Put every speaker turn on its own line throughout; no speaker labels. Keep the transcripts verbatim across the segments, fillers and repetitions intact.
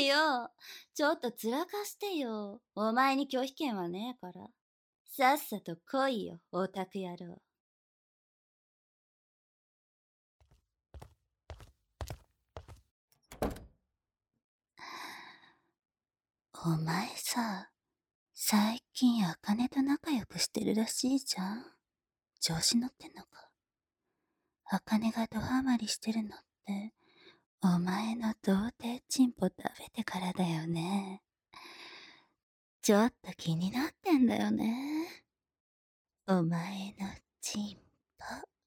よ。ちょっとつらかしてよ。お前に拒否権はねえから。さっさと来いよ、オタク野郎。お前さ、最近あかねと仲良くしてるらしいじゃん。調子乗ってんのか。あかねがドハマりしてるのって、お前の童貞チンポ食べてからだよね。ちょっと気になってんだよね。お前のチンポ。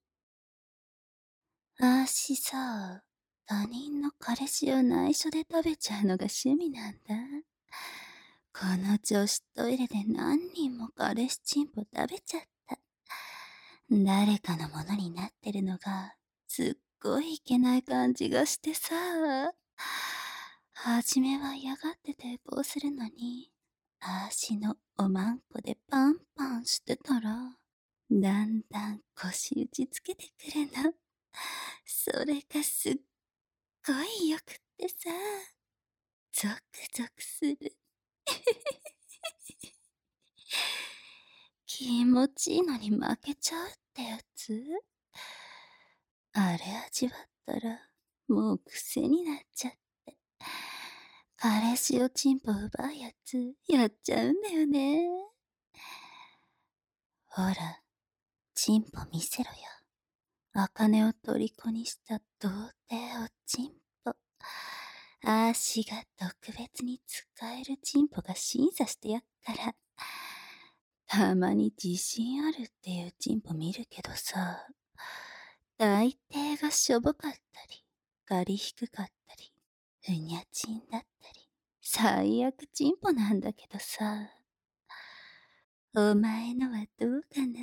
あーしさ、他人の彼氏を内緒で食べちゃうのが趣味なんだ。この女子トイレで何人も彼氏チンポ食べちゃった。誰かのものになってるのが、すっごいいけない感じがしてさ。はじめは嫌がって抵抗するのに、あーしのおまんこでパンパンしてたら、だんだん腰打ちつけてくるの。それがすっごいよくってさ、ゾクゾクする。気持ちいいのに負けちゃうってやつ？あれ味わったら、もう癖になっちゃって。彼氏をチンポ奪うやつ、やっちゃうんだよね。ほら、チンポ見せろよ。あかねを虜にした童貞おチンポ。あーしが特別に使えるチンポが審査してやっから。たまに自信あるっていうチンポ見るけどさ、大抵がしょぼかったり、ガリ低かったり、ふにゃちんだったり、最悪チンポなんだけどさ、お前のはどうかな？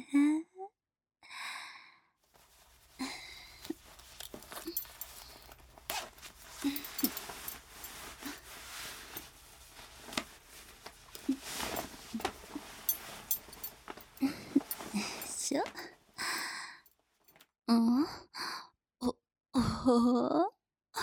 しょ。ん？お、おほ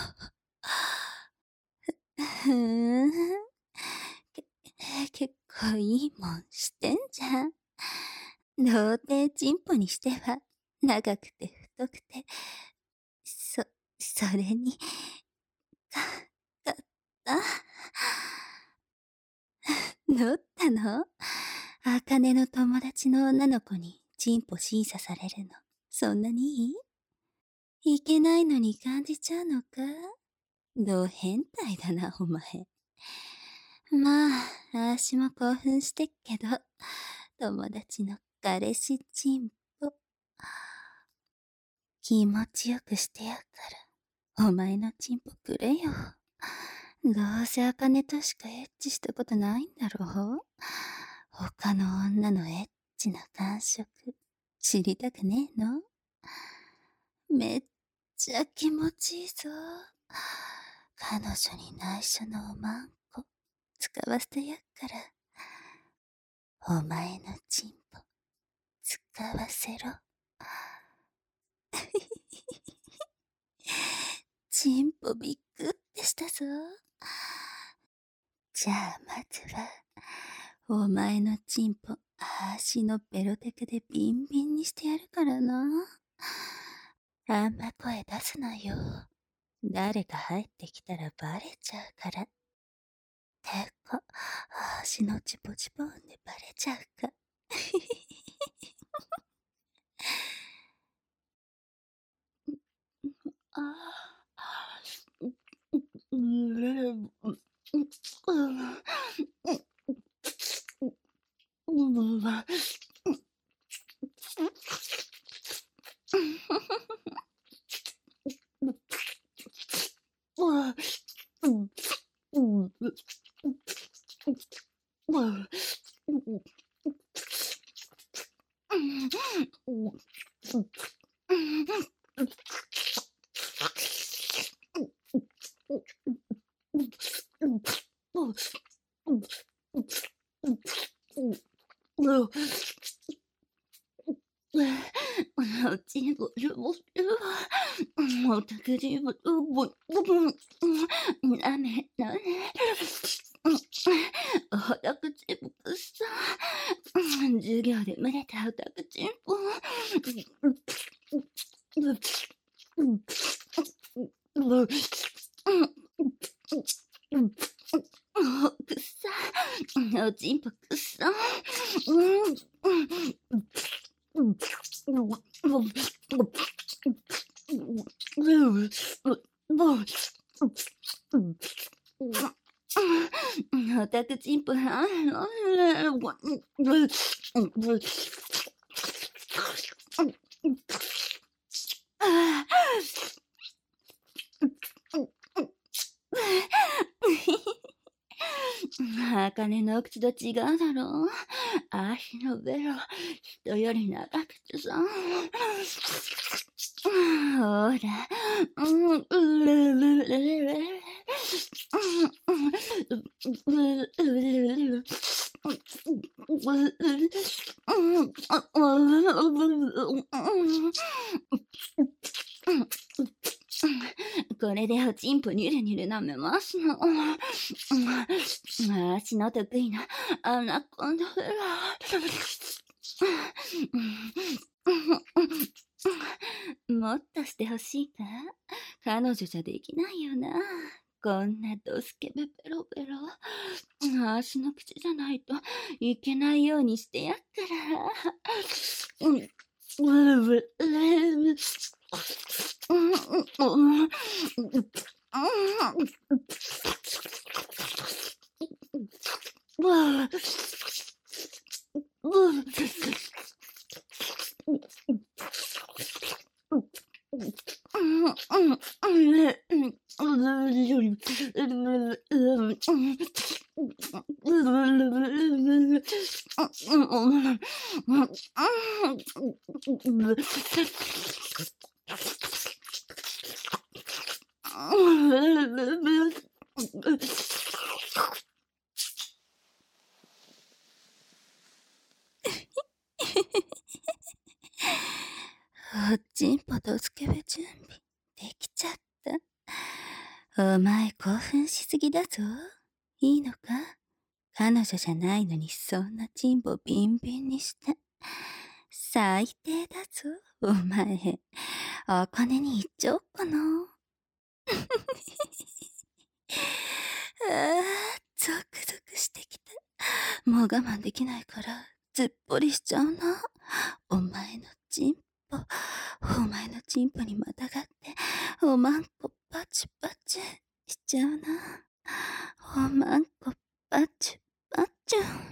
ふーん。け、結構いいもんしてんじゃん。童貞チンポにしては、長くて太くて、そ、それに、か、かった。乗ったの？あかねの友達の女の子にチンポ審査されるの。そんなにいい？いけないのに感じちゃうのか？どう変態だな、お前。まあ、あーしも興奮してっけど、友達の彼氏チンポ。気持ちよくしてやっから、お前のチンポくれよ。どうせあかねとしかエッチしたことないんだろう？他の女のエッチな感触、知りたくねえの？めっちゃ気持ちいいぞ。彼女に内緒のおまんこ、使わせてやっから、お前のチンポ、使わせろ。チンポびっくってしたぞ。じゃあまずは、お前のチンポ、あーしのベロテクでビンビンにしてやるからな。あんま声出すなよ。誰か入ってきたらバレちゃうから。てか、あーしのチポチポ音でバレちゃうか。ああ、うれ、う、うわ、チンポ、 おたくじぶ、ぼ、ぼ、なめ、なめ。おたくちんぽくさ。授業で群れたおたくちんぽ。くっさ。おちんぽくっさ。おたくちんぽはあかねの口と違うだろう。足のベロ、人より長くてさ。ほら、うん、これでおちんぽにゅるにゅる舐めますの。足の得意なアナコンダフラ。もっとしてほしいか？彼女じゃできないよな。こんなドスケベペロペロ。足の口じゃないといけないようにしてやっから。おちんぽとスケベ準備できちゃった。お前興奮しすぎだぞ。いいのか？彼女じゃないのにそんなチンポビンビンにして。最低だぞ、お前。あかねに言っちゃおっかな。ああ、ゾクゾクしてきた。もう我慢できないから、ずっぽりしちゃうな。お前のチンポ、お前のチンポにまたがって、おまんこパチパチしちゃうな。おまんこパチパチ。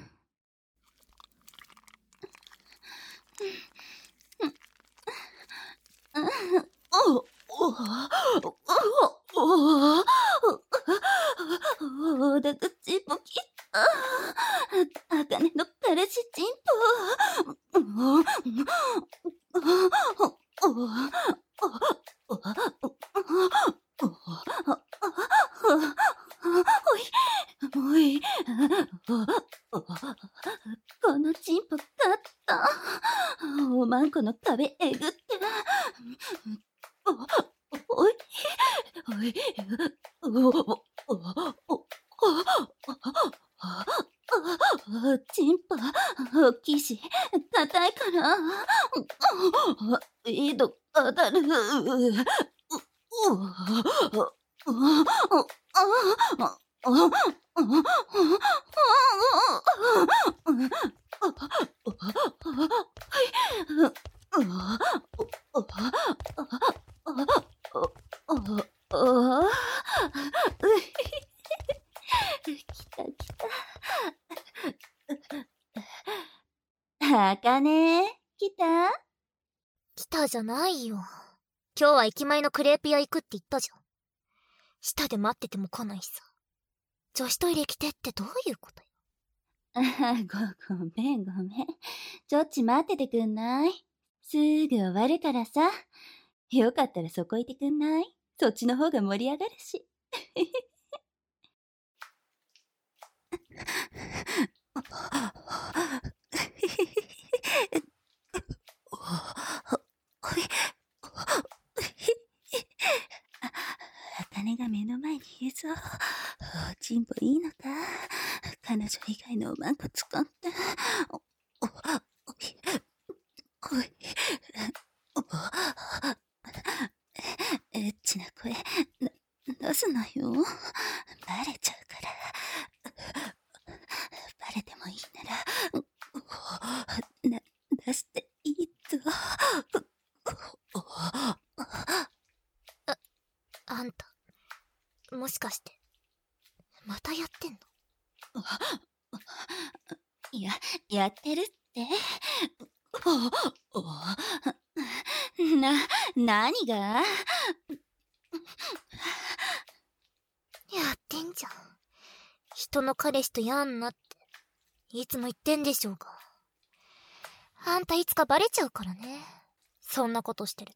おおおだくちんぽきったあかねの彼氏ちんぽおいこのチンポ勝ったおまんこの壁えぐっておいおいおおおチンポ大きいし硬いからいいと当たるきたきた。あかね、来た？
来たじゃないよ。今日は駅前のクレープ屋行くって言ったじゃん。下で待ってても来ないしさ。女子トイレ来てってどういうことよ。
あご、ごめんごめん。ちょっち待っててくんない？すぐ終わるからさ。よかったらそこいてくんない？そっちの方が盛り上がるし。 茜が目の前にいるぞ。おちんぽいいのか。彼女以外のおまんこ使って。お、お、おい、おい、お、エッチな声、な、出すなよ。バレちゃうから。バレてもいいなら、な、出していいぞ。
あ、あんた、もしかして、またやってんの？
いや、やってるって。お、お、な、何が？や
ってんじゃん。人の彼氏とやんなって、いつも言ってんでしょうが。あんたいつかバレちゃうからね。そんなことしてる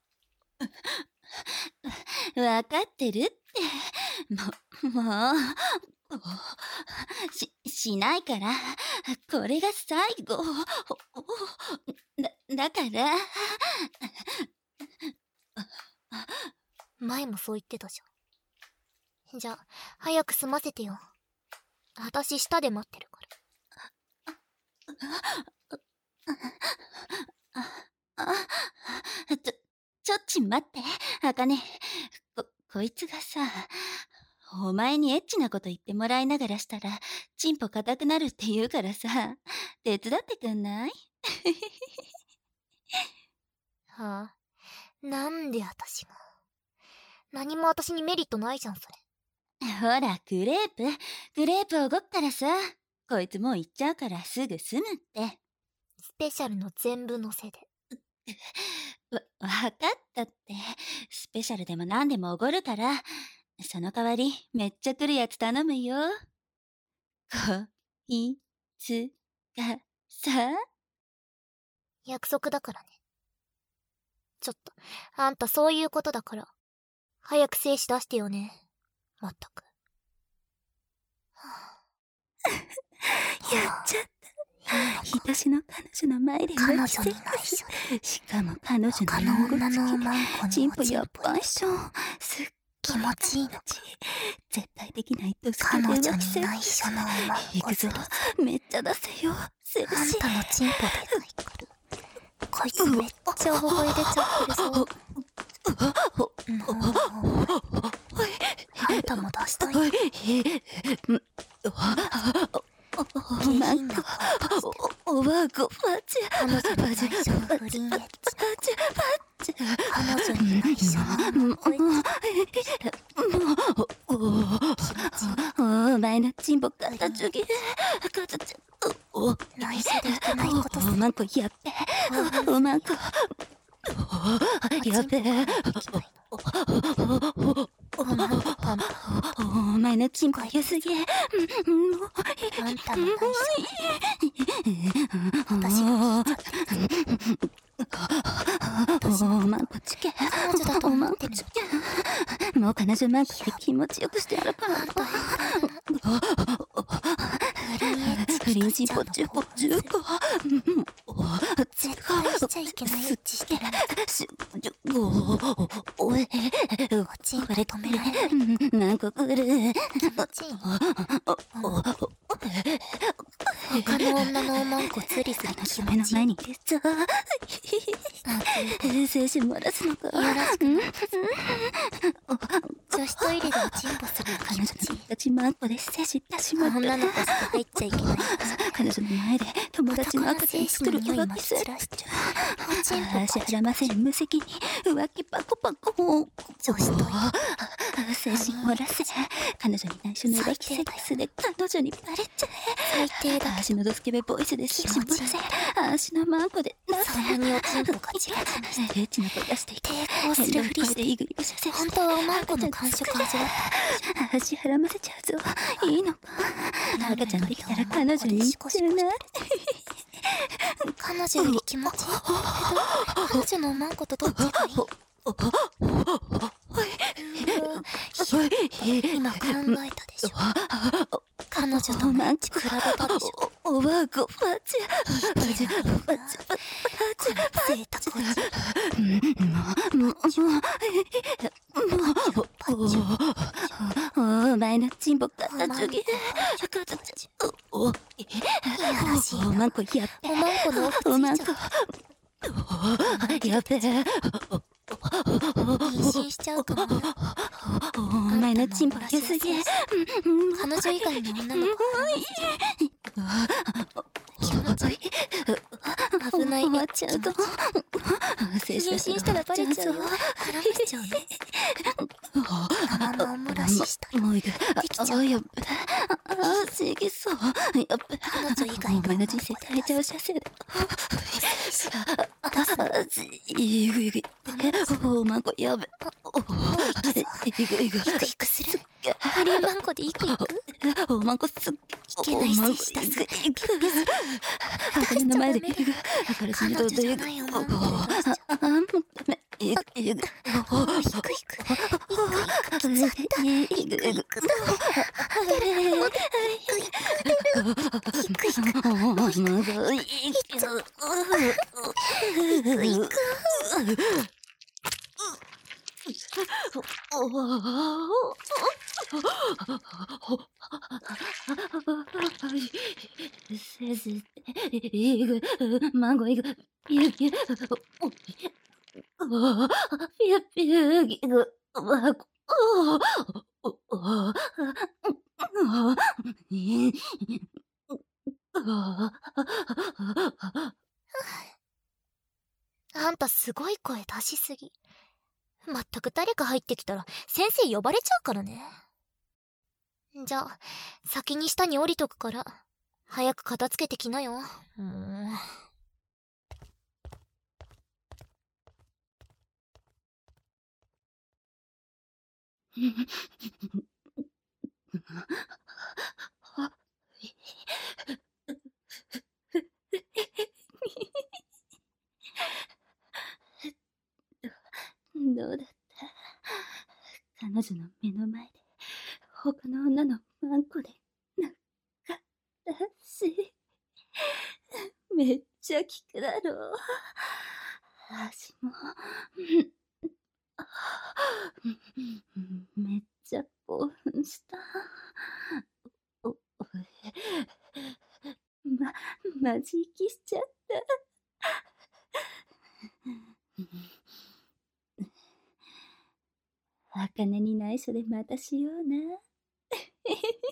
と。わかってるって。も、もう、し、しないから。これが最後。だ、だから。
前もそう言ってたじゃん。じゃあ、早く済ませてよ。あたし下で待ってるから。
あ、ちょ、ちょっち待って、あかね。こ、こいつがさ、お前にエッチなこと言ってもらいながらしたら、チンポ硬くなるって言うからさ、手伝ってくんない？
はあ、なんであたしが。何もあたしにメリットないじゃん、それ。
ほら、クレープ。クレープおごったらさ、こいつもう行っちゃうからすぐ済むって。
スペシャルの全部のせで。
わ、わかったって。スペシャルでも何でもおごるから、その代わり、めっちゃ来るやつ頼むよ。こいつがさ。
約束だからね。ちょっと、あんたそういうことだから、早く精子出してよね。まったく。
やっちゃった。愛しの彼女の前で
彼女に
セッ
内
クス。
緒。
しかも彼女の
他の女のおまんこに
チンポやっ
おちんぽ
ぱいしょ。すっ
気持ちいいのか。
絶対できないと好
彼女
きで浮気
に内緒のおまん
行くぞ。
こず
めっちゃ出せよ。セク
あん
シー。
たのチンポでないから。こいつめっちゃ大声出ちゃってるぞ。あんたも出したい。
おまんこ、おばあこ、パチ
彼女に内緒の不倫エッチ。
パチ、パチ。
彼女に内緒のおエッチ。
お前のチンポ片ちょぎ。片ちょ。
内緒でいけないことする。
おまんこやっべ。おまんこ。やべえ。
おまんこパンパ
お前のチンポ良すぎ。
あんたの内緒。私が聞いちゃった。
おまんこつけ。
彼女だと思ってるの。
もう彼女まんこで気持ちよくしてやるから。不倫チンポじゅっこじゅっこ。
絶対しちゃいけないエッチしてるの。
おい、
おちんこ止められない。
何個来る？
気持ちいい。他の女のおまんこ釣りする気
目の
持ちいい。
前にいるぞ。精子漏らすのか。
よろしくね。女子トイレでおちんぽするの
彼女の
気持ちいい。
たちまんこで精子出しまった。
女の子しか入っちゃいけない。
彼女の前で友達の赤ちゃん作る浮気する。
おちんぽ
足はらませる無責任浮気パコパコ。
女子トイ
精子漏らせ。彼女に内緒の浮気セックスで彼女にバレちゃえ。
最低だ。
足のドスケベボイスで精子漏らせ。足のマンコでな
そんなにおちんぽがチラチラして
エッチな声出していて
抵抗するふりして
イグイグさせ
本当はおまんこの感触味わった。
足はらませちゃうぞ。いいのか。赤ちゃんできたら彼女に言ってるな。
彼女より気持ちいい。彼女のおまんことどっちがいい？今考えたでしょ。彼女と
おまんこ
比べたでしょ。
おばあこパチパチパチパチパチ
贅沢おち
もうもうもう前のチンポ肩ちょぎ肩ちょおお
いやらしいな。
おまんこやっべ
おまんこの奥つ
おまんこ
いちゃう。
やっべ
妊娠しちゃうかもよ。
お前のチンポ良すぎ
彼女以外の女の子気持ちいい。危ない。
終わっちゃうかも
妊娠したらバレちゃうよ。腹めちゃうね。ママオムラシしたい。
もういく
できちゃう。
あやっべあしぎそうやっべ
彼女以外の
お前の人生退場させるいぐいぐおまんこやべいぐいぐ
イクイクする。ハリーマンコでイクイク
おまんこすっ
いけない選手だす。
私の前でいぐ彼氏にどうぞいぐ
彼女じゃないよ
あもうダメいぐいぐ
イクイク。イクイク。きつかった。
いぐいぐ
イクイク。イクイク。
おまんこいぐ
イクイク。
せずいぐまんごいぐピュピュピュピュぎぐまこ
あんたすごい声出しすぎ。まったく誰か入ってきたら先生呼ばれちゃうからね。じゃあ、先に下に降りとくから、早く片付けてきなよ。うーん。
どうだった彼女の目の前で他の女のマンコでなんかだしめっちゃ効くだろう足もめっちゃ興奮したおおま、マジ息しちゃった茜に内緒でまたしような